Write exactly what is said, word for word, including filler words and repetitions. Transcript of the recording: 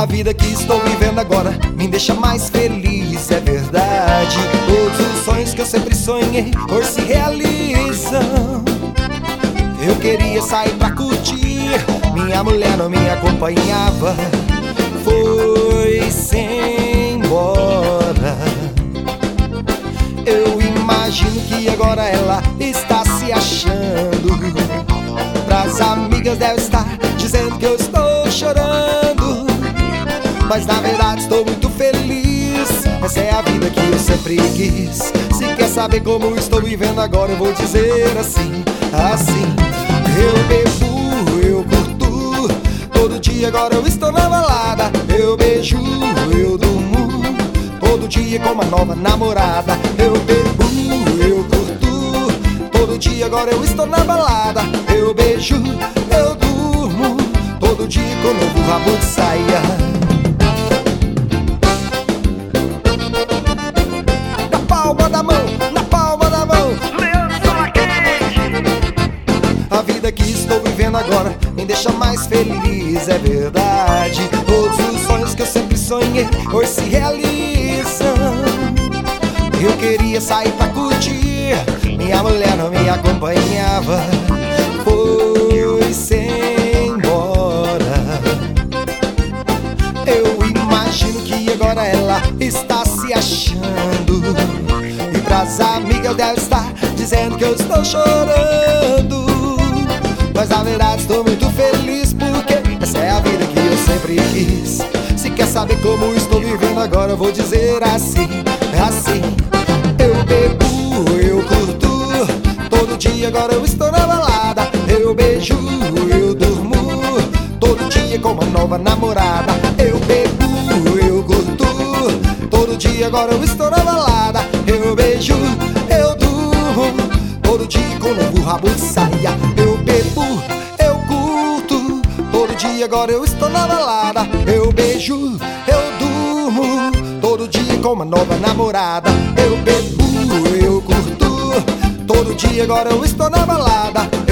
vida que estou vivendo agora me deixa mais feliz, é verdade. Todos os sonhos que eu sempre sonhei hoje se realizam. Eu queria sair pra curtir, minha mulher não me acompanhava, foi-se embora. Eu imagino que agora ela está se achando, pras amigas deve estar dizendo que eu estou chorando, mas na verdade estou muito feliz. Essa é a vida que eu sempre quis. Se quer saber como estou vivendo agora, eu vou dizer assim, assim. Eu bebo, eu curto, todo dia agora eu estou na balada. Eu beijo, eu durmo, todo dia com uma nova namorada. Eu bebo, eu curto, todo dia agora eu estou na balada. Eu beijo, eu durmo, todo dia com um novo rabo de saia. Na palma da mão, na palma da mão, a vida que estou vivendo agora me deixa mais feliz, é verdade. Todos os sonhos que eu sempre sonhei hoje se realizam. Eu queria sair pra curtir, minha mulher não me acompanhava, foi-se embora. Eu imagino que agora ela está se achando, e pras amigas deve estar dizendo que eu estou chorando, mas na verdade estou muito feliz, porque essa é a vida que eu sempre quis. Se quer saber como estou vivendo agora, eu vou dizer assim, assim. Eu bebo, eu curto, todo dia agora eu estou na balada. Eu beijo, eu durmo, todo dia com uma nova namorada. Eu bebo, eu curto, todo dia agora eu estou na balada. Eu beijo, eu durmo, todo dia com um novo rabo de saia. Eu bebo, eu curto, todo dia agora eu estou na balada. Eu beijo, eu durmo, todo dia com uma nova namorada. Eu bebo, eu curto, todo dia agora eu estou na balada.